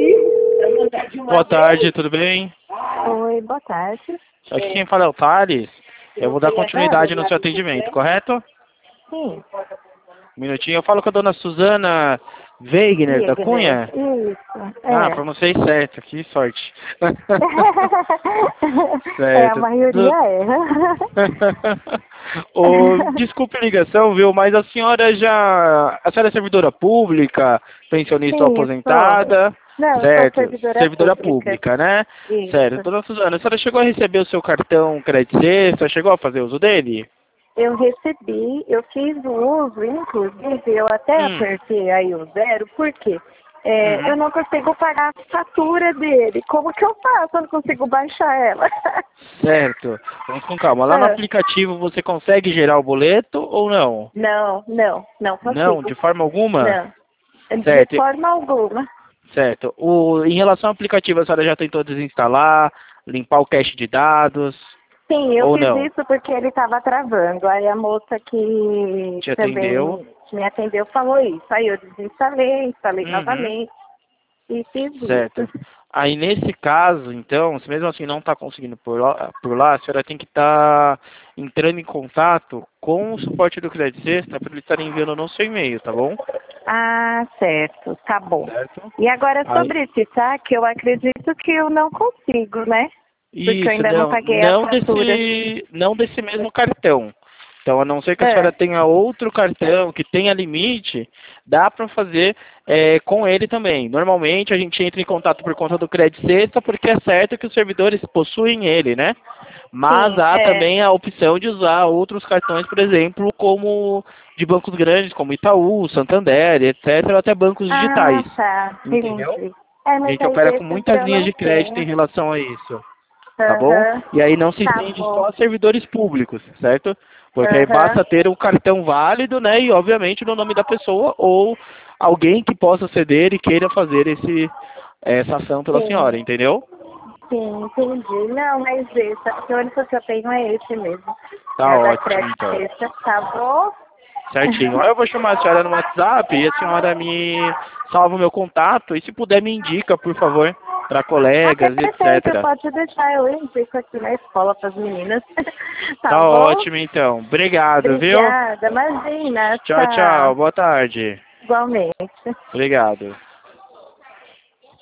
Boa tarde, tudo bem? Oi, boa tarde. Aqui quem fala é o Thales. Eu vou dar continuidade no seu atendimento, correto? Sim. Um minutinho. Eu falo com a dona Suzana Weigner da Cunha. Isso. Ah, pronunciei certo. Que sorte. A Certo. maioria erra. Desculpe a ligação, viu? Mas a senhora já... A senhora é servidora pública, pensionista ou Sim, aposentada? Não, eu sou Certo. servidora Servidora pública. pública, né? Certo. Isso. Dona Suzana, a senhora chegou a receber o seu cartão Crédito Sexta? Chegou a fazer uso dele? Eu recebi, eu fiz o uso, inclusive, eu até apertei aí o 0, por quê? Eu não consigo pagar a fatura dele. Como que eu faço? Eu não consigo baixar ela. Certo. Vamos com calma. Lá no aplicativo você consegue gerar o boleto ou não? Não consigo. Não, de forma alguma? Não, Certo. de forma alguma. Certo. Em relação ao aplicativo, a senhora já tentou desinstalar, limpar o cache de dados? Sim, eu Ou fiz não? isso porque ele estava travando. Aí a moça que Te também atendeu? me atendeu falou isso. Aí eu desinstalei, instalei novamente e fiz Certo. isso. Aí nesse caso, então, se mesmo assim não está conseguindo por lá, a senhora tem que estar entrando em contato com o suporte do Crédito Sexta para eles estarem enviando no seu e-mail, tá bom? Ah, certo, tá bom. Certo. E agora Aí, sobre esse saque, eu acredito que eu não consigo, né? Porque eu isso, ainda não paguei a fatura. não desse mesmo cartão. Então, a não ser que a É, senhora tenha outro cartão que tenha limite, dá para fazer com ele também. Normalmente, a gente entra em contato por conta do Crédito Sexta, porque é certo que os servidores possuem ele, né? Mas sim, há também a opção de usar outros cartões, por exemplo, como de bancos grandes, como Itaú, Santander, etc., ou até bancos Ah, digitais. tá, Entendeu? entendi. A Mas gente aí opera com desses muitas eu linhas não de crédito em tenho. relação a isso. Tá bom? Aham, E aí não se tá estende só bom. a servidores públicos, certo? Porque aí Aham, basta ter um cartão válido, né? E obviamente no nome da pessoa ou alguém que possa ceder e queira fazer essa ação pela senhora, sim. entendeu? Sim, entendi. Não, mas esse, o único que eu tenho é esse mesmo. Tá É o da ótimo, Crédito então. Sexta, tá bom? Certinho. Aí eu vou chamar a senhora no WhatsApp e a senhora me salva o meu contato e se puder me indica, por favor, para Ah, colegas, perfeito, etc. pode deixar, eu indico aqui na escola para as meninas. Tá Tá bom? ótimo, então. Obrigado, viu? Obrigada, imagina, Tchau, tchau. tchau. Boa tarde. Igualmente. Obrigado.